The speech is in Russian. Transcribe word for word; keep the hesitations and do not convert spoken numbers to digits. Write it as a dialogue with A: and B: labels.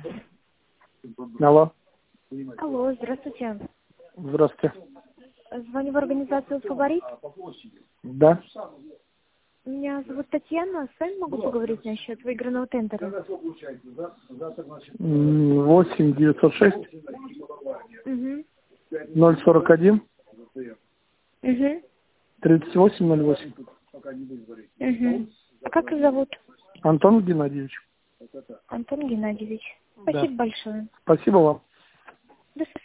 A: Алло.
B: Алло, здравствуйте.
A: Здравствуйте.
B: Звоню в организацию «Фаворит».
A: Да.
B: Меня зовут Татьяна. С вами могу поговорить насчет выигранного тендера?
A: восемь девятьсот шесть
B: Угу.
A: ноль сорок один
B: Угу.
A: тридцать восемь ноль восемь.
B: Угу. А как вас зовут?
A: Антон Геннадьевич.
B: Антон Геннадьевич.
A: Да.
B: Спасибо большое.
A: Спасибо вам.
B: До свидания.